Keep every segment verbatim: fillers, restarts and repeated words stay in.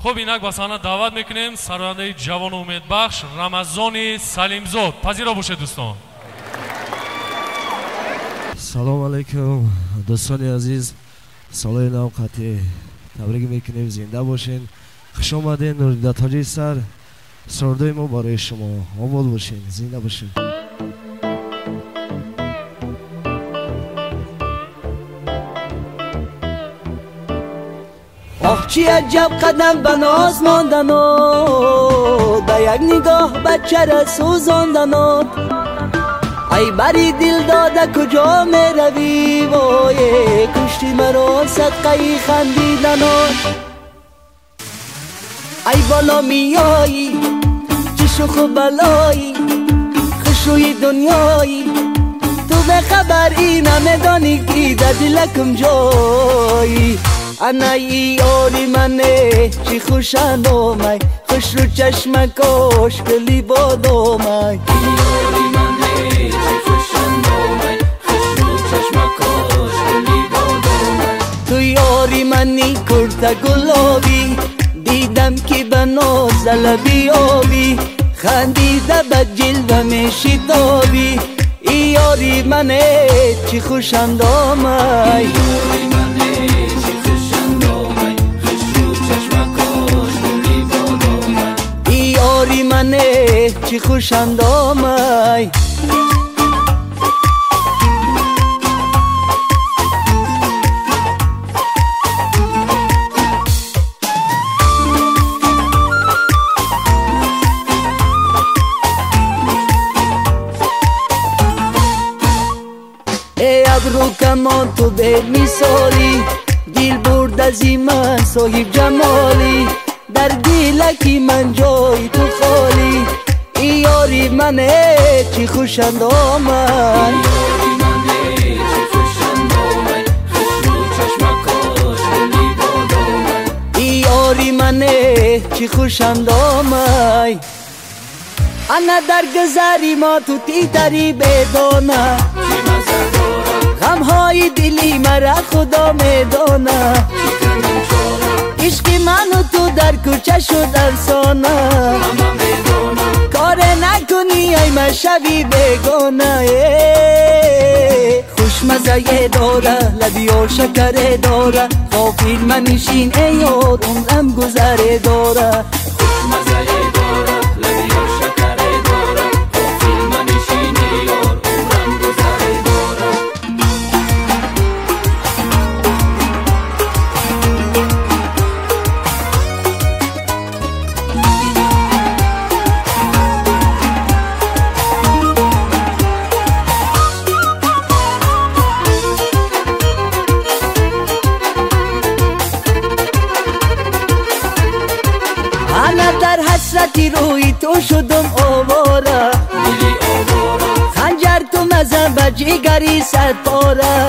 خب اینک بسانه دعوت میکنیم سرورنده جوان و امیدبخش رمضان سلیمزاد. پذیرا باشه دوستان. سلام علیکم دوستان عزیز، سال نو قطعی تبریک میکنیم، زنده باشین، خوش آمدین. نوریده تاجی سر سرده ما برای شما، آباد باشین، زنده باشین. آخ چی عجب قدم به ناز ماندنود، به یک نگاه بچه را سوزاندنود. ای بری دل داده کجا می روی، وای کشتی مرا صدقه خندیدنود. ای بالا میایی چی شوخ و بلایی، خوش روی دنیایی، تو به خبر این نمیدانی که در دلکم جایی. انا یاری منه چی خوشند آمای، خوش رو چشم کش گلی باد آمای. یاری منه چی خوشند آمای، خوش رو چشم کش گلی باد آمای. تو یاری منی کرده گلابی، دیدم که به ناز لبی آبی، خندیده به جلوه می شتابی. ای یاری منه چی خوشند آمای، منه چی خوشند آمای. ای ابرو کمان تو به مثالی، دل برد از من صاحب جمالی، در دلکی من جای تو خالی. ای یاری منه چی خوشند آمد، ای یاری منه چی خوشند آمد. انا در گذری ما تو تیتری بدانه، غمهای دلی مرا خدا میدانه. عشق من و تو در کوچه شد افسانه، کار نکنی ای مشوی بگانه. خوشمزه داره لبی و شکره داره، غافل منشین ای یار عمرم گذره داره. خوشمزه داره لبی و شکره داره، غافل منشین ای یار عمرم گذره داره. انا در حسرتی روی تو شدم آواره، خنجر تو مزن به جگری صد پاره.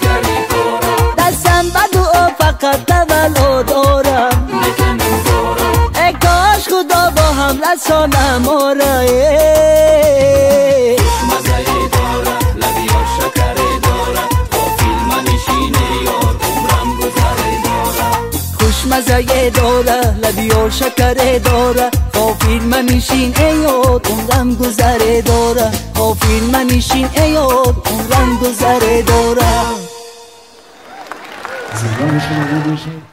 دستم به دعا فقط تولو دارم، ای کاش خدا با هم رسانه ما را. مزه داره لبی و شکره داره، غافل منشین ای یاد عمرم گذره داره. غافل منشین ای یاد عمرم گذره داره. زیبا باشین،